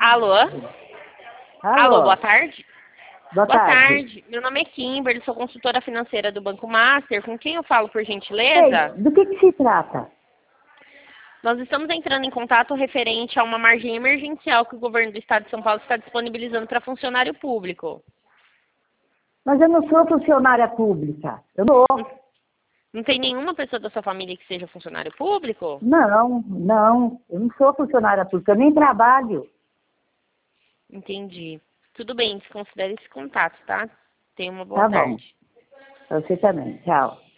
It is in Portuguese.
Alô? Alô, boa tarde. Boa tarde. Meu nome é Kimberly, sou consultora financeira do Banco Master. Com quem eu falo, por gentileza? Ei, do que se trata? Nós estamos entrando em contato referente a uma margem emergencial que o governo do estado de São Paulo está disponibilizando para funcionário público. Mas eu não sou funcionária pública. Eu não sou. Não tem nenhuma pessoa da sua família que seja funcionário público? Não. Eu não sou funcionária pública. Eu nem trabalho. Entendi. Tudo bem, desconsidere esse contato, tá? Tenha uma boa Tá bom. tarde. Você também. Tchau.